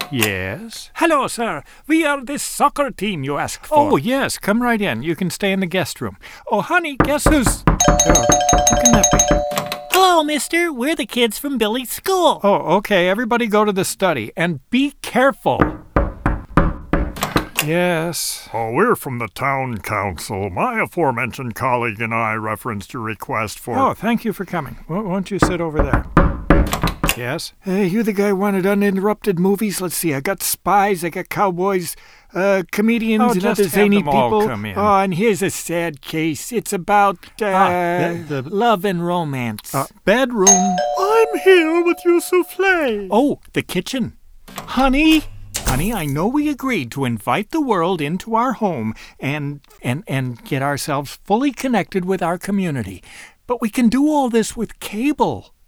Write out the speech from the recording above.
Yes? Hello, sir. We are the soccer team you asked for. Oh, yes. Come right in. You can stay in the guest room. Oh, honey, guess who's... Oh, who can that be? Hello, mister. We're the kids from Billy's school. Oh, okay. Everybody go to the study. And be careful. Yes. Oh, we're from the town council. My aforementioned colleague and I referenced your request for... Oh, thank you for coming. Won't you sit over there? Yes? Hey, you the guy wanted uninterrupted movies? Let's see. I got spies, I got cowboys, comedians, and just other have zany them all people. come in. Oh, and here's a sad case. It's about love and romance. Bedroom. I'm here with your souffle. Oh, the kitchen. Honey, I know we agreed to invite the world into our home and get ourselves fully connected with our community. But we can do all this with cable.